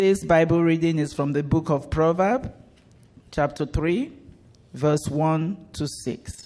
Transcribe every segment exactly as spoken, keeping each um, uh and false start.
Today's Bible reading is from the book of Proverbs, chapter three, verse one to six.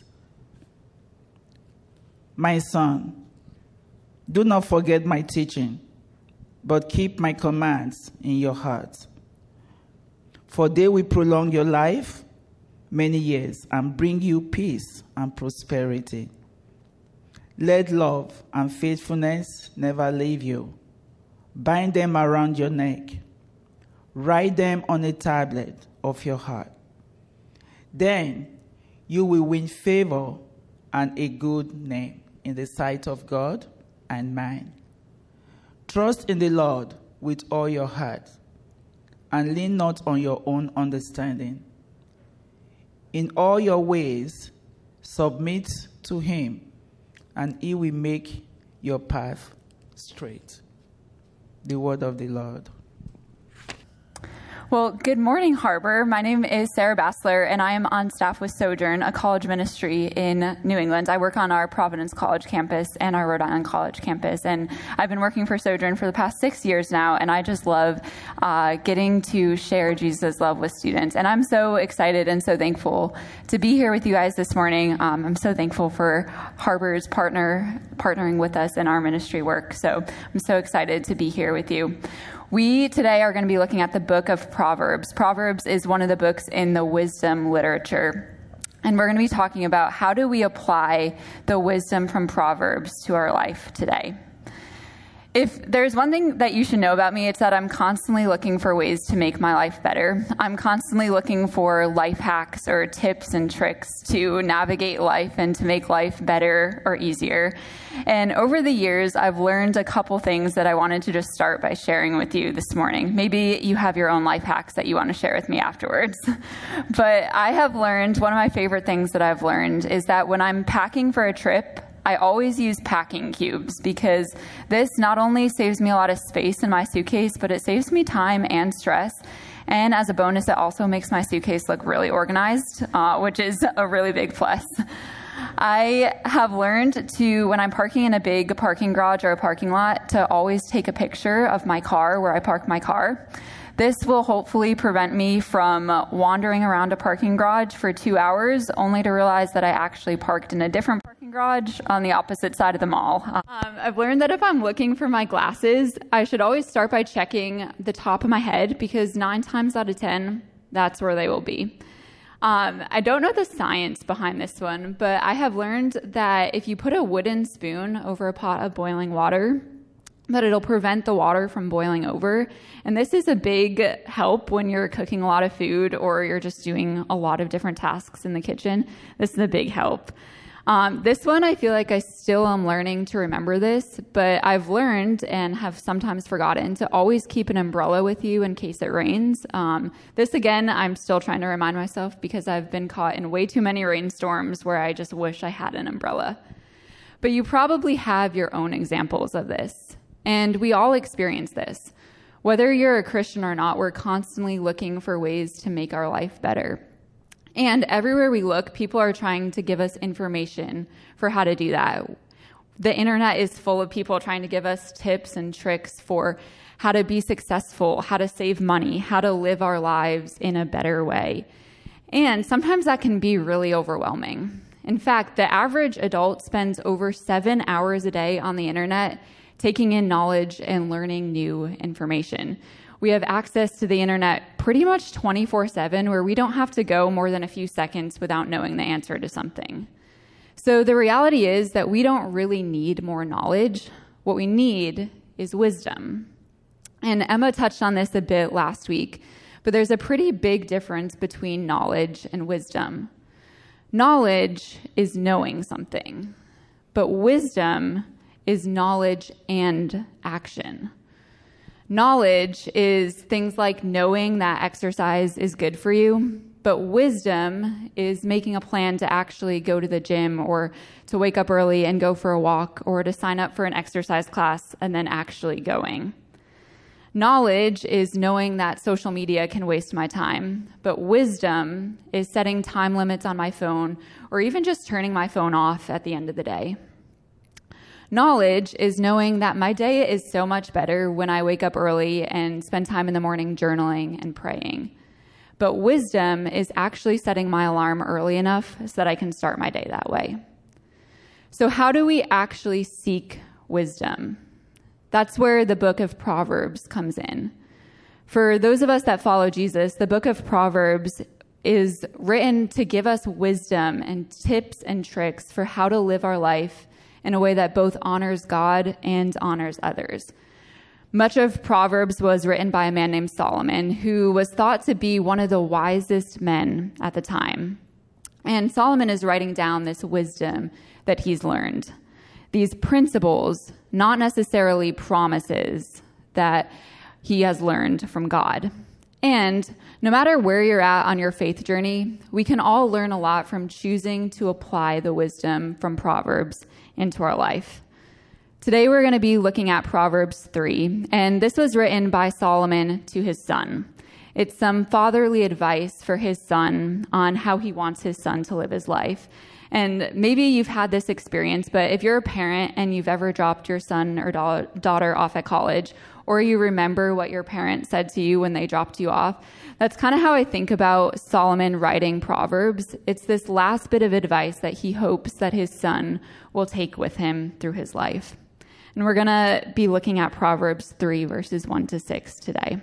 My son, do not forget my teaching, but keep my commands in your heart. For they will prolong your life many years and bring you peace and prosperity. Let love and faithfulness never leave you. Bind them around your neck. Write them on a tablet of your heart. Then you will win favor and a good name in the sight of God and man. Trust in the Lord with all your heart, and lean not on your own understanding. In all your ways submit to him, and he will make your path straight. The word of the Lord. Well, good morning, Harbor. My name is Sarah Bassler, and I am on staff with Sojourn, a college ministry in New England. I work on our Providence College campus and our Rhode Island College campus, and I've been working for Sojourn for the past six years now, and I just love uh, getting to share Jesus' love with students. And I'm so excited and so thankful to be here with you guys this morning. Um, I'm so thankful for Harbor's partner partnering with us in our ministry work, so I'm so excited to be here with you. We today are going to be looking at the book of Proverbs. Proverbs is one of the books in the wisdom literature. And we're going to be talking about how do we apply the wisdom from Proverbs to our life today. If there's one thing that you should know about me, it's that I'm constantly looking for ways to make my life better. I'm constantly looking for life hacks or tips and tricks to navigate life and to make life better or easier. And over the years, I've learned a couple things that I wanted to just start by sharing with you this morning. Maybe you have your own life hacks that you want to share with me afterwards. But I have learned, one of my favorite things that I've learned is that when I'm packing for a trip, I always use packing cubes because this not only saves me a lot of space in my suitcase, but it saves me time and stress. And as a bonus, it also makes my suitcase look really organized, uh, which is a really big plus. I have learned to, when I'm parking in a big parking garage or a parking lot, to always take a picture of my car where I park my car. This will hopefully prevent me from wandering around a parking garage for two hours, only to realize that I actually parked in a different parking garage on the opposite side of the mall. Um, I've learned that if I'm looking for my glasses, I should always start by checking the top of my head, because nine times out of ten, that's where they will be. Um, I don't know the science behind this one, but I have learned that if you put a wooden spoon over a pot of boiling water, that it'll prevent the water from boiling over. And this is a big help when you're cooking a lot of food or you're just doing a lot of different tasks in the kitchen. This is a big help. Um, this one, I feel like I still am learning to remember this, but I've learned and have sometimes forgotten to always keep an umbrella with you in case it rains. Um, this, again, I'm still trying to remind myself because I've been caught in way too many rainstorms where I just wish I had an umbrella. But you probably have your own examples of this. And we all experience this. Whether you're a Christian or not, we're constantly looking for ways to make our life better. And everywhere we look, people are trying to give us information for how to do that. The internet is full of people trying to give us tips and tricks for how to be successful, how to save money, how to live our lives in a better way. And sometimes that can be really overwhelming. In fact, the average adult spends over seven hours a day on the internet taking in knowledge and learning new information. We have access to the internet pretty much twenty-four seven, where we don't have to go more than a few seconds without knowing the answer to something. So the reality is that we don't really need more knowledge. What we need is wisdom. And Emma touched on this a bit last week, but there's a pretty big difference between knowledge and wisdom. Knowledge is knowing something, but wisdom is knowledge and action. Knowledge is things like knowing that exercise is good for you, but wisdom is making a plan to actually go to the gym or to wake up early and go for a walk or to sign up for an exercise class and then actually going. Knowledge is knowing that social media can waste my time, but wisdom is setting time limits on my phone or even just turning my phone off at the end of the day. Knowledge is knowing that my day is so much better when I wake up early and spend time in the morning journaling and praying. But wisdom is actually setting my alarm early enough so that I can start my day that way. So how do we actually seek wisdom? That's where the book of Proverbs comes in. For those of us that follow Jesus, the book of Proverbs is written to give us wisdom and tips and tricks for how to live our life in a way that both honors God and honors others. Much of Proverbs was written by a man named Solomon, who was thought to be one of the wisest men at the time. And Solomon is writing down this wisdom that he's learned. These principles, not necessarily promises, that he has learned from God. And no matter where you're at on your faith journey, we can all learn a lot from choosing to apply the wisdom from Proverbs into our life. Today we're going to be looking at Proverbs three, and this was written by Solomon to his son. It's some fatherly advice for his son on how he wants his son to live his life. And maybe you've had this experience, but if you're a parent and you've ever dropped your son or da- daughter off at college, or you remember what your parent said to you when they dropped you off, that's kind of how I think about Solomon writing Proverbs. It's this last bit of advice that he hopes that his son will take with him through his life. And we're going to be looking at Proverbs three, verses one to six today.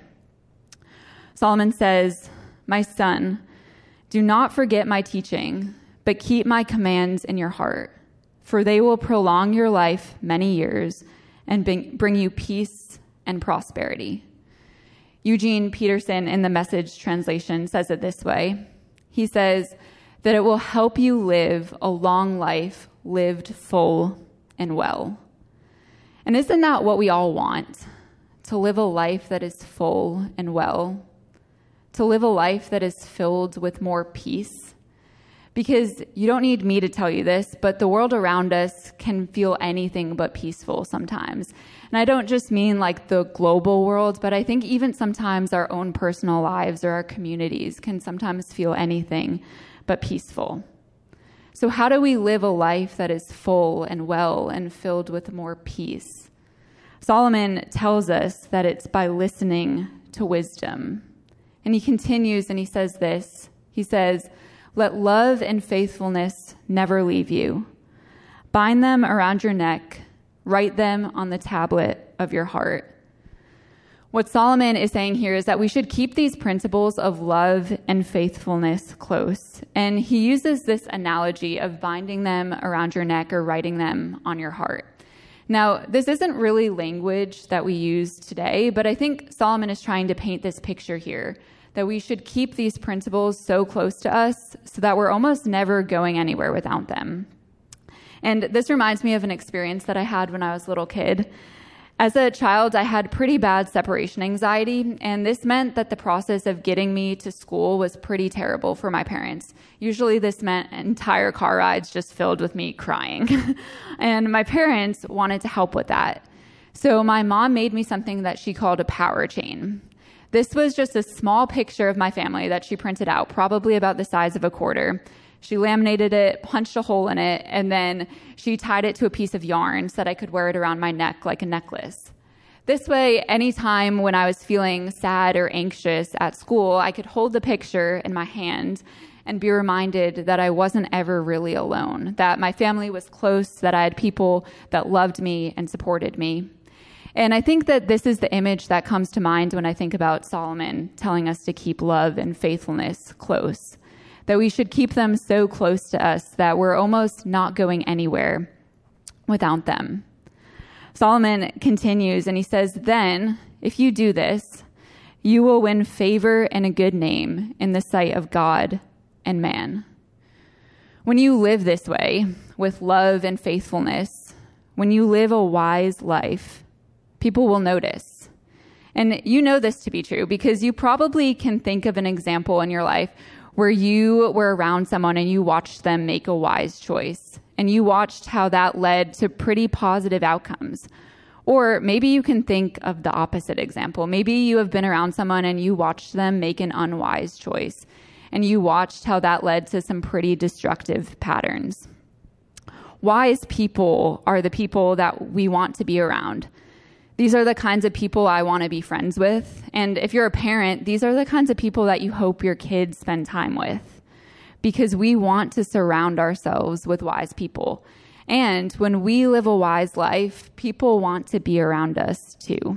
Solomon says, "My son, do not forget my teaching, but keep my commands in your heart, for they will prolong your life many years and bring you peace and prosperity." Eugene Peterson in the Message translation says it this way. He says that it will help you live a long life lived full and well. And isn't that what we all want? To live a life that is full and well? To live a life that is filled with more peace? Because you don't need me to tell you this, but the world around us can feel anything but peaceful sometimes. And I don't just mean like the global world, but I think even sometimes our own personal lives or our communities can sometimes feel anything but peaceful. So how do we live a life that is full and well and filled with more peace? Solomon tells us that it's by listening to wisdom. And he continues and he says this. He says, "Let love and faithfulness never leave you. Bind them around your neck. Write them on the tablet of your heart." What Solomon is saying here is that we should keep these principles of love and faithfulness close. And he uses this analogy of binding them around your neck or writing them on your heart. Now, this isn't really language that we use today, but I think Solomon is trying to paint this picture here, that we should keep these principles so close to us so that we're almost never going anywhere without them. And this reminds me of an experience that I had when I was a little kid. As a child, I had pretty bad separation anxiety, and this meant that the process of getting me to school was pretty terrible for my parents. Usually this meant entire car rides just filled with me crying. And my parents wanted to help with that. So my mom made me something that she called a power chain. This was just a small picture of my family that she printed out, probably about the size of a quarter. She laminated it, punched a hole in it, and then she tied it to a piece of yarn so that I could wear it around my neck like a necklace. This way, anytime when I was feeling sad or anxious at school, I could hold the picture in my hand and be reminded that I wasn't ever really alone, that my family was close, that I had people that loved me and supported me. And I think that this is the image that comes to mind when I think about Solomon telling us to keep love and faithfulness close, that we should keep them so close to us that we're almost not going anywhere without them. Solomon continues and he says, "Then, if you do this, you will win favor and a good name in the sight of God and man." When you live this way, with love and faithfulness, when you live a wise life, people will notice. And you know this to be true because you probably can think of an example in your life where you were around someone and you watched them make a wise choice, and you watched how that led to pretty positive outcomes. Or maybe you can think of the opposite example. Maybe you have been around someone and you watched them make an unwise choice, and you watched how that led to some pretty destructive patterns. wise people are the people that we want to be around. These are the kinds of people I want to be friends with. And if you're a parent, these are the kinds of people that you hope your kids spend time with, because we want to surround ourselves with wise people. And when we live a wise life, people want to be around us too.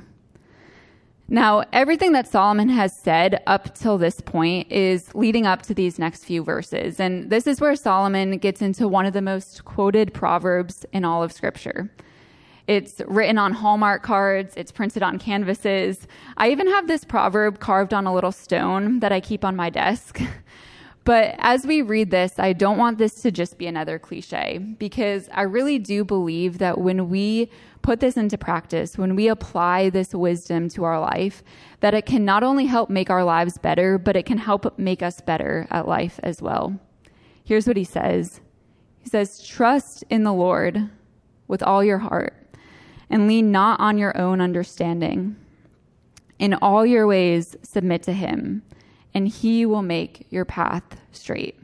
Now, everything that Solomon has said up till this point is leading up to these next few verses. And this is where Solomon gets into one of the most quoted proverbs in all of Scripture. It's written on Hallmark cards. It's printed on canvases. I even have this proverb carved on a little stone that I keep on my desk. But as we read this, I don't want this to just be another cliche, because I really do believe that when we put this into practice, when we apply this wisdom to our life, that it can not only help make our lives better, but it can help make us better at life as well. Here's what he says. He says, "Trust in the Lord with all your heart, and lean not on your own understanding. In all your ways submit to him, and he will make your path straight."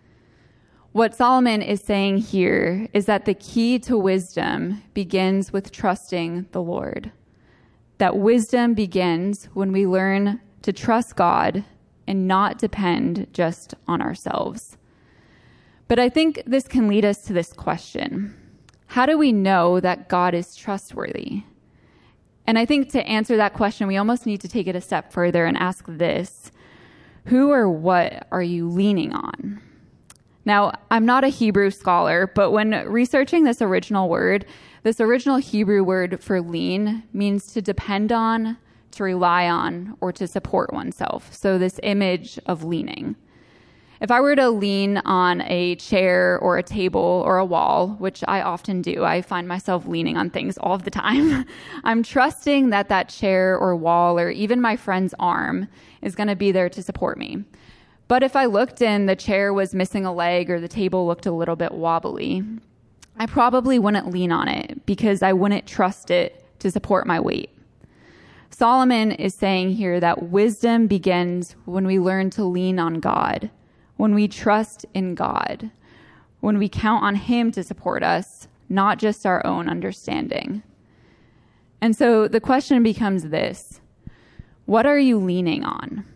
What Solomon is saying here is that the key to wisdom begins with trusting the Lord. That wisdom begins when we learn to trust God and not depend just on ourselves. But I think this can lead us to this question. How do we know that God is trustworthy? And I think to answer that question, we almost need to take it a step further and ask this: who or what are you leaning on? Now, I'm not a Hebrew scholar, but when researching this original word, this original Hebrew word for lean means to depend on, to rely on, or to support oneself. So this image of leaning. If I were to lean on a chair or a table or a wall, which I often do, I find myself leaning on things all the time, I'm trusting that that chair or wall or even my friend's arm is going to be there to support me. But if I looked and the chair was missing a leg or the table looked a little bit wobbly, I probably wouldn't lean on it because I wouldn't trust it to support my weight. Solomon is saying here that wisdom begins when we learn to lean on God, when we trust in God, when we count on him to support us, not just our own understanding. And so the question becomes this: what are you leaning on?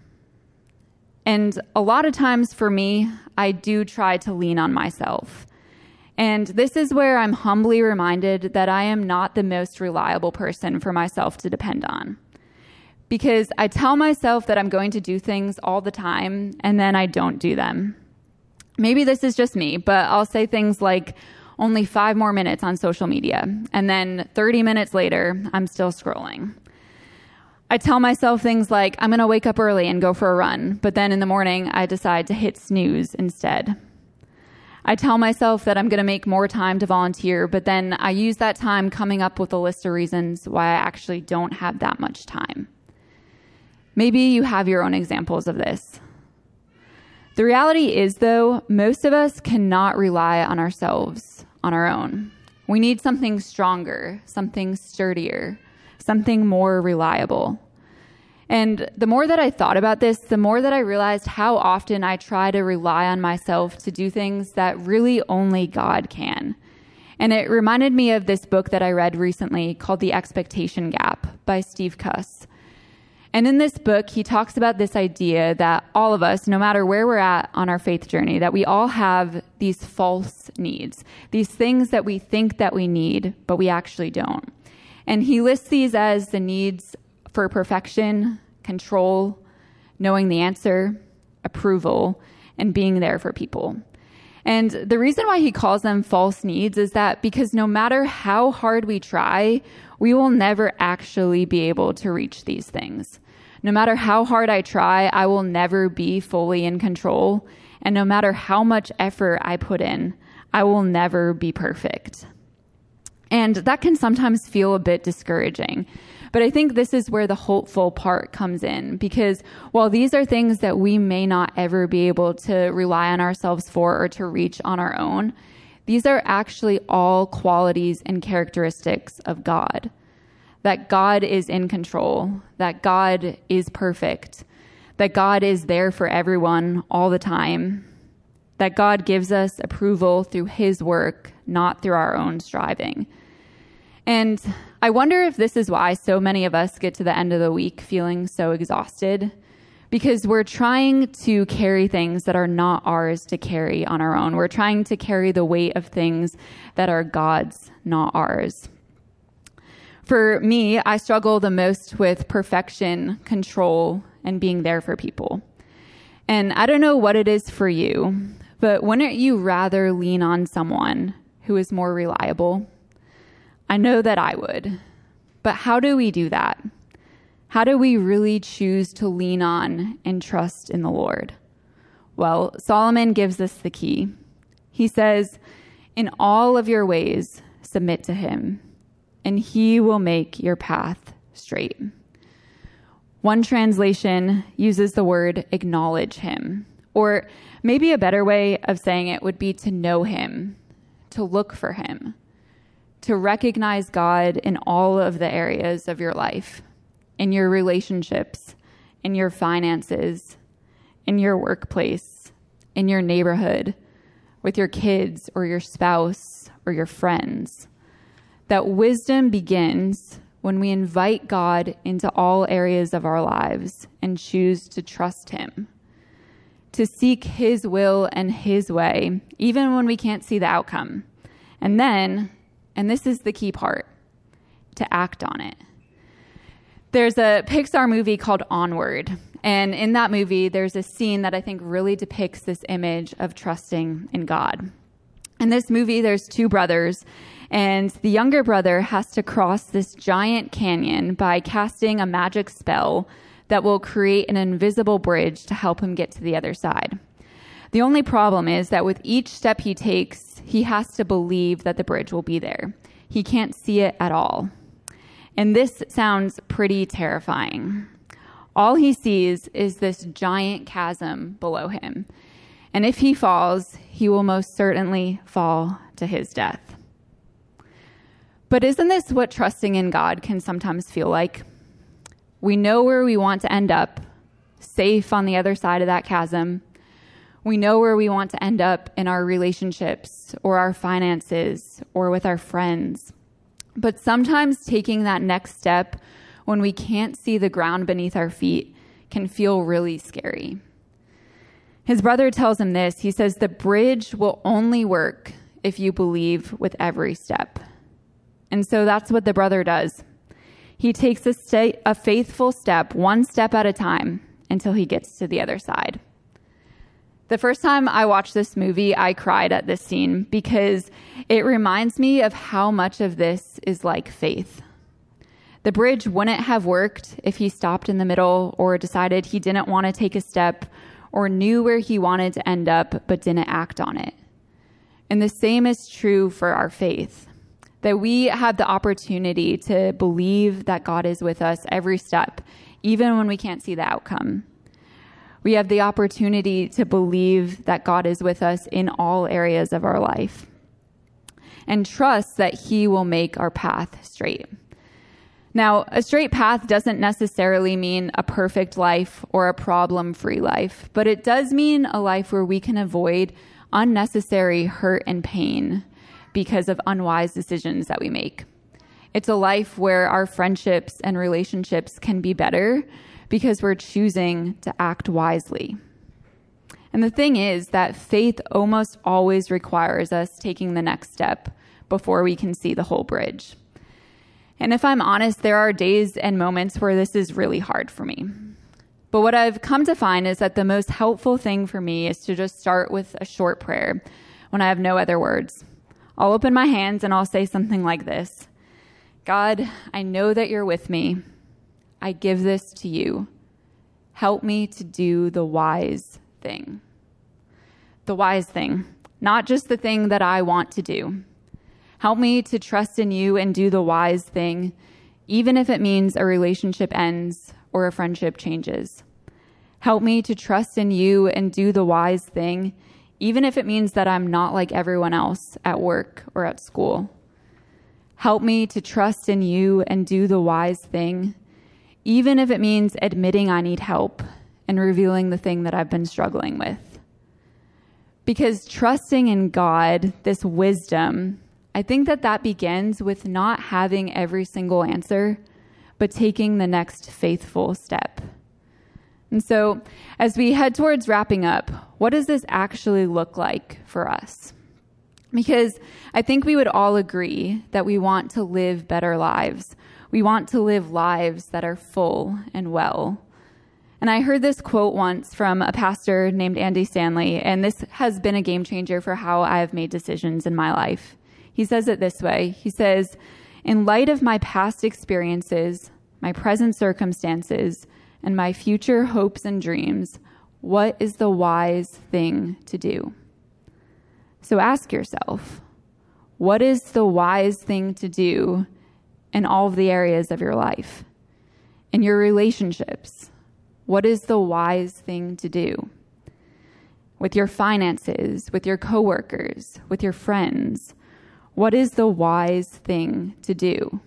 And a lot of times for me, I do try to lean on myself. And this is where I'm humbly reminded that I am not the most reliable person for myself to depend on. Because I tell myself that I'm going to do things all the time, and then I don't do them. Maybe this is just me, but I'll say things like only five more minutes on social media, and then thirty minutes later, I'm still scrolling. I tell myself things like, I'm going to wake up early and go for a run, but then in the morning, I decide to hit snooze instead. I tell myself that I'm going to make more time to volunteer, but then I use that time coming up with a list of reasons why I actually don't have that much time. Maybe you have your own examples of this. The reality is, though, most of us cannot rely on ourselves on our own. We need something stronger, something sturdier, something more reliable. And the more that I thought about this, the more that I realized how often I try to rely on myself to do things that really only God can. And it reminded me of this book that I read recently called The Expectation Gap by Steve Cuss. And in this book, he talks about this idea that all of us, no matter where we're at on our faith journey, that we all have these false needs, these things that we think that we need, but we actually don't. And he lists these as the needs for perfection, control, knowing the answer, approval, and being there for people. And the reason why he calls them false needs is that because no matter how hard we try, we will never actually be able to reach these things. No matter how hard I try, I will never be fully in control. And no matter how much effort I put in, I will never be perfect. And that can sometimes feel a bit discouraging. But I think this is where the hopeful part comes in, because while these are things that we may not ever be able to rely on ourselves for or to reach on our own, these are actually all qualities and characteristics of God. That God is in control, that God is perfect, that God is there for everyone all the time, that God gives us approval through his work, not through our own striving. And I wonder if this is why so many of us get to the end of the week feeling so exhausted, because we're trying to carry things that are not ours to carry on our own. We're trying to carry the weight of things that are God's, not ours. For me, I struggle the most with perfection, control, and being there for people. And I don't know what it is for you, but wouldn't you rather lean on someone who is more reliable? I know that I would. But how do we do that? How do we really choose to lean on and trust in the Lord? Well, Solomon gives us the key. He says, "In all of your ways, submit to him, and he will make your path straight." One translation uses the word acknowledge him, or maybe a better way of saying it would be to know him, to look for him, to recognize God in all of the areas of your life, in your relationships, in your finances, in your workplace, in your neighborhood, with your kids or your spouse or your friends. That wisdom begins when we invite God into all areas of our lives and choose to trust him, to seek his will and his way, even when we can't see the outcome. And then, and this is the key part, to act on it. There's a Pixar movie called Onward, and in that movie, there's a scene that I think really depicts this image of trusting in God. In this movie, there's two brothers, and the younger brother has to cross this giant canyon by casting a magic spell that will create an invisible bridge to help him get to the other side. The only problem is that with each step he takes, he has to believe that the bridge will be there. He can't see it at all. And this sounds pretty terrifying. All he sees is this giant chasm below him. And if he falls, he will most certainly fall to his death. But isn't this what trusting in God can sometimes feel like? We know where we want to end up, safe on the other side of that chasm. We know where we want to end up in our relationships or our finances or with our friends. But sometimes taking that next step when we can't see the ground beneath our feet can feel really scary. His brother tells him this. He says, "The bridge will only work if you believe with every step." And so that's what the brother does. He takes a, sta- a faithful step, one step at a time, until he gets to the other side. The first time I watched this movie, I cried at this scene because it reminds me of how much of this is like faith. The bridge wouldn't have worked if he stopped in the middle or decided he didn't want to take a step or knew where he wanted to end up but didn't act on it. And the same is true for our faith, that we have the opportunity to believe that God is with us every step, even when we can't see the outcome. We have the opportunity to believe that God is with us in all areas of our life and trust that he will make our path straight. Now, a straight path doesn't necessarily mean a perfect life or a problem-free life, but it does mean a life where we can avoid unnecessary hurt and pain because of unwise decisions that we make. It's a life where our friendships and relationships can be better because we're choosing to act wisely. And the thing is that faith almost always requires us taking the next step before we can see the whole bridge. And if I'm honest, there are days and moments where this is really hard for me. But what I've come to find is that the most helpful thing for me is to just start with a short prayer when I have no other words. I'll open my hands and I'll say something like this: God, I know that you're with me. I give this to you. Help me to do the wise thing. The wise thing, not just the thing that I want to do. Help me to trust in you and do the wise thing, even if it means a relationship ends or a friendship changes. Help me to trust in you and do the wise thing, even if it means that I'm not like everyone else at work or at school. Help me to trust in you and do the wise thing, even if it means admitting I need help and revealing the thing that I've been struggling with. Because trusting in God, this wisdom, I think that that begins with not having every single answer, but taking the next faithful step. And so as we head towards wrapping up, what does this actually look like for us? Because I think we would all agree that we want to live better lives. We want to live lives that are full and well. And I heard this quote once from a pastor named Andy Stanley, and this has been a game changer for how I have made decisions in my life. He says it this way. He says, "In light of my past experiences, my present circumstances, and my future hopes and dreams, what is the wise thing to do?" So ask yourself, what is the wise thing to do in all of the areas of your life? In your relationships, what is the wise thing to do? With your finances, with your coworkers, with your friends, what is the wise thing to do?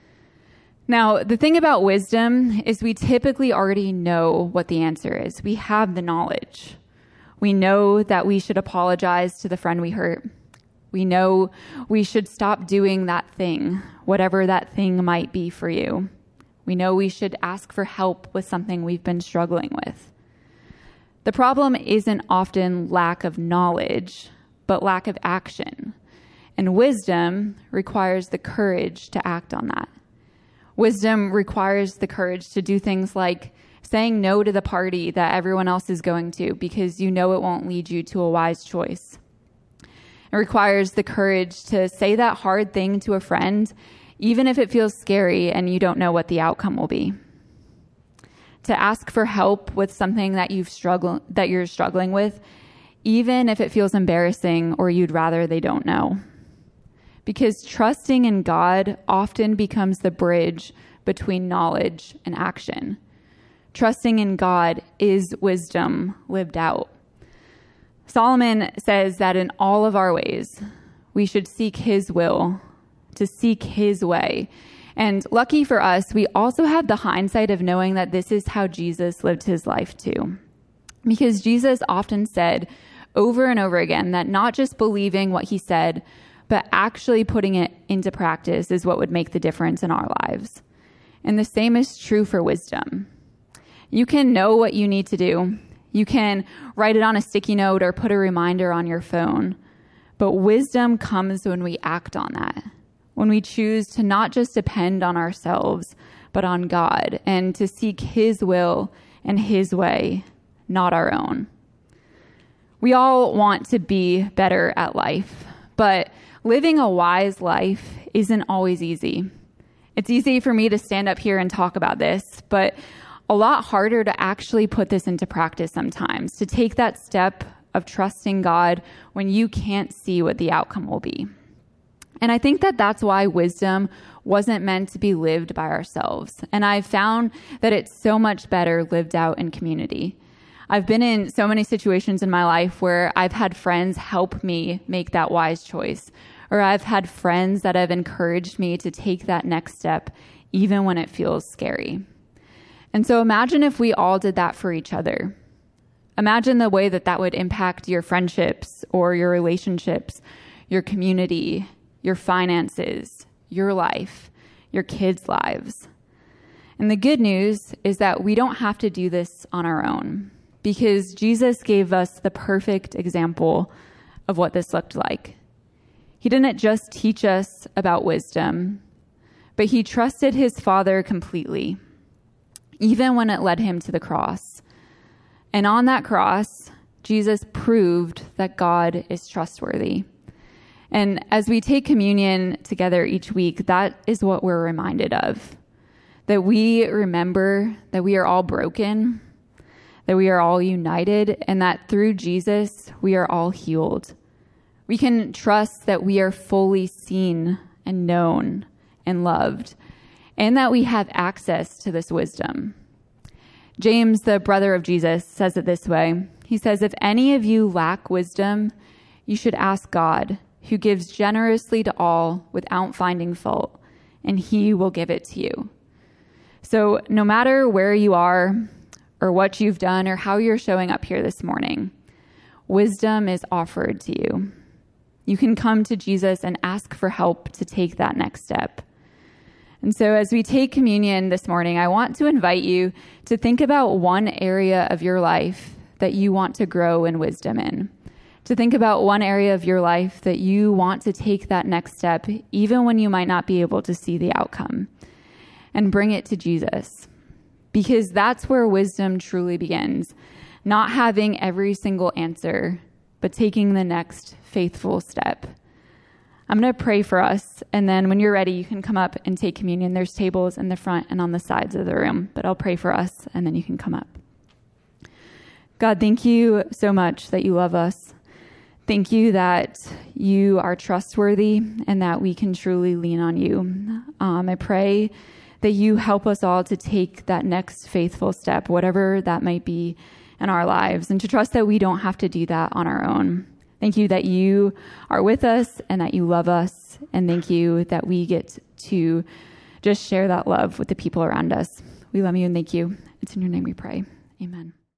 Now, the thing about wisdom is we typically already know what the answer is. We have the knowledge. We know that we should apologize to the friend we hurt. We know we should stop doing that thing, whatever that thing might be for you. We know we should ask for help with something we've been struggling with. The problem isn't often lack of knowledge, but lack of action. And wisdom requires the courage to act on that. Wisdom requires the courage to do things like saying no to the party that everyone else is going to because you know it won't lead you to a wise choice. It requires the courage to say that hard thing to a friend, even if it feels scary and you don't know what the outcome will be. To ask for help with something that you've struggled, that you're struggling with, even if it feels embarrassing or you'd rather they don't know. Because trusting in God often becomes the bridge between knowledge and action. Trusting in God is wisdom lived out. Solomon says that in all of our ways, we should seek his will, to seek his way. And lucky for us, we also have the hindsight of knowing that this is how Jesus lived his life too. Because Jesus often said over and over again that not just believing what he said, but actually putting it into practice is what would make the difference in our lives. And the same is true for wisdom. You can know what you need to do. You can write it on a sticky note or put a reminder on your phone. But wisdom comes when we act on that, when we choose to not just depend on ourselves, but on God, and to seek his will and his way, not our own. We all want to be better at life, but living a wise life isn't always easy. It's easy for me to stand up here and talk about this, but a lot harder to actually put this into practice sometimes, to take that step of trusting God when you can't see what the outcome will be. And I think that that's why wisdom wasn't meant to be lived by ourselves. And I've found that it's so much better lived out in community. I've been in so many situations in my life where I've had friends help me make that wise choice, or I've had friends that have encouraged me to take that next step, even when it feels scary. And so imagine if we all did that for each other. Imagine the way that that would impact your friendships or your relationships, your community, your finances, your life, your kids' lives. And the good news is that we don't have to do this on our own, because Jesus gave us the perfect example of what this looked like. He didn't just teach us about wisdom, but he trusted his Father completely, even when it led him to the cross. And on that cross, Jesus proved that God is trustworthy. And as we take communion together each week, that is what we're reminded of. That we remember that we are all broken, that we are all united, and that through Jesus, we are all healed. We can trust that we are fully seen and known and loved, and that we have access to this wisdom. James, the brother of Jesus, says it this way. He says, "If any of you lack wisdom, you should ask God, who gives generously to all without finding fault, and he will give it to you." So no matter where you are or what you've done or how you're showing up here this morning, wisdom is offered to you. You can come to Jesus and ask for help to take that next step. And so as we take communion this morning, I want to invite you to think about one area of your life that you want to grow in wisdom in. To think about one area of your life that you want to take that next step, even when you might not be able to see the outcome, and bring it to Jesus. Because that's where wisdom truly begins. Not having every single answer, but taking the next faithful step. I'm going to pray for us, and then when you're ready, you can come up and take communion. There's tables in the front and on the sides of the room, but I'll pray for us, and then you can come up. God, thank you so much that you love us. Thank you that you are trustworthy and that we can truly lean on you. Um, I pray that you help us all to take that next faithful step, whatever that might be in our lives, and to trust that we don't have to do that on our own. Thank you that you are with us and that you love us. And thank you that we get to just share that love with the people around us. We love you and thank you. It's in your name we pray. Amen.